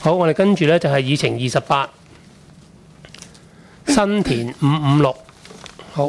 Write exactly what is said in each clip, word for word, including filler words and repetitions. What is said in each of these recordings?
好，我哋跟住咧就係議程二十八，新田五五六。好，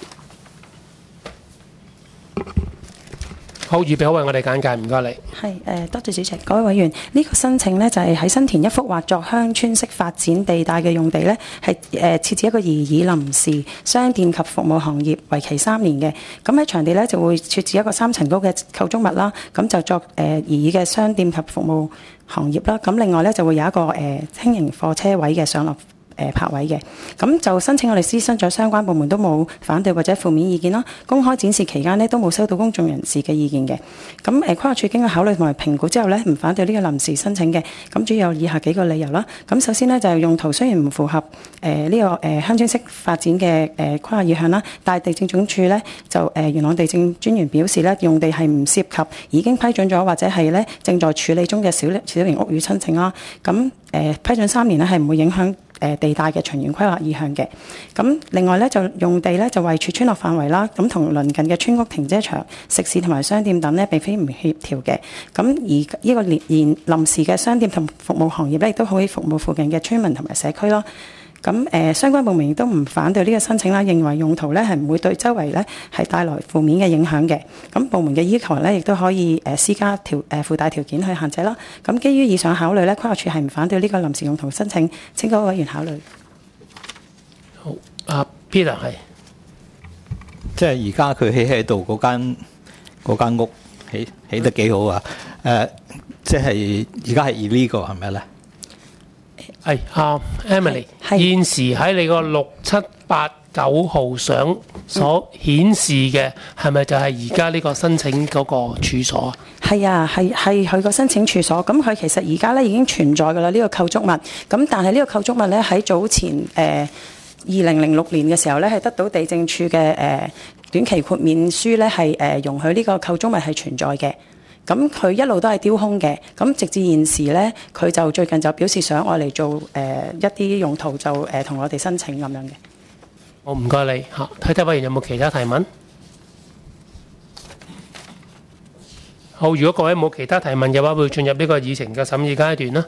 好，預備好為我哋簡介，唔該你。 係誒，多謝主席，各位委員，呢、這個申請呢，就係、是、喺新田一幅劃作鄉村式發展地帶嘅用地呢，係誒設置一個擬議臨時商店及服務行業，為期三年嘅。咁喺場地呢，就會設置一個三層高嘅構築物啦，咁就作誒擬議嘅商店及服務行業啦。咁另外呢，就會有一個誒輕型貨車位嘅上落誒泊位嘅，咁就申請我哋諮詢咗相關部門都冇反對或者負面意見啦。公開展示期間呢，都冇收到公眾人士嘅意見嘅。咁誒規劃署經過考慮同埋評估之後呢，唔反對呢個臨時申請嘅。咁主要有以下幾個理由啦。咁首先呢，就係用途雖然唔符合誒呢、呃這個誒、呃、鄉村式發展嘅誒規劃意向啦，但係地政總署呢，就誒、呃、元朗地政專員表示呢，用地係唔涉及已經批准咗或者係呢正在處理中嘅小小型屋宇申請啦。咁誒、呃、批准三年呢，係唔會影響誒地帶嘅長遠規劃意向嘅。咁另外咧就用地咧就位處村落範圍啦，咁同鄰近嘅村屋、停車場、食肆同埋商店等咧並非唔協調嘅。咁而呢個連連臨時嘅商店同服務行業咧，亦都可以服務附近嘅村民同埋社區啦。咁誒、呃、相關部門亦都唔反對呢個申請啦，認為用途咧係唔會對周圍咧係帶來負面嘅影響嘅。咁部門嘅要求咧亦都可以誒施加條誒附帶條件去限制啦。咁基於以上考慮咧，規劃署係唔反對呢個臨時用途申請，請各位委員考慮。 好，阿 Peter 係， 即係而家佢起喺度嗰間嗰間屋起起得幾好啊！誒、呃，即係而家係 illegal 係咪咧？ 係啊 Emily，現時喺你個六七八九號相所顯示嘅係咪就係而家呢個申請嗰個處所啊？ 係啊，係係佢個申請處所。咁佢其實而家咧已經存在㗎啦，呢、這個構築物。咁但係呢個構築物咧喺早前誒二零零六年嘅時候咧係得到地政處嘅誒、呃、短期豁免書咧係誒容許呢個構築物係存在嘅。咁佢一路都係丟空嘅，咁直至現時咧，佢就最近就表示想愛嚟做誒、呃、一啲用途就，就誒同我哋申請咁樣嘅。 好，唔該你嚇，睇睇委員有冇其他提問？好，如果各位冇其他提問嘅話，會進入呢個議程嘅審議階段啦。